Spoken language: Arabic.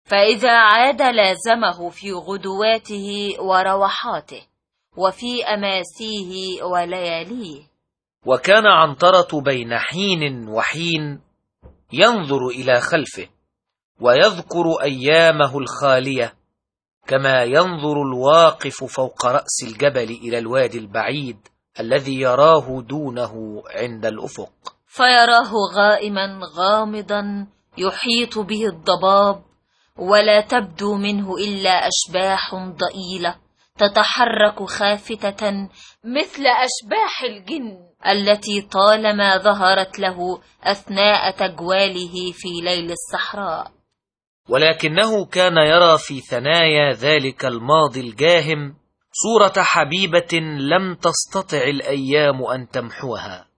فإذا عاد لازمه في غدواته ورواحاته وفي أماسيه ولياليه. وكان عنترة بين حين وحين ينظر إلى خلفه ويذكر أيامه الخالية، كما ينظر الواقف فوق رأس الجبل إلى الوادي البعيد الذي يراه دونه عند الأفق، فيراه غائما غامضا يحيط به الضباب، ولا تبدو منه إلا أشباح ضئيلة تتحرك خافتة مثل أشباح الجن التي طالما ظهرت له أثناء تجواله في ليل الصحراء. ولكنه كان يرى في ثنايا ذلك الماضي الجاهم صورة حبيبة لم تستطع الأيام أن تمحوها،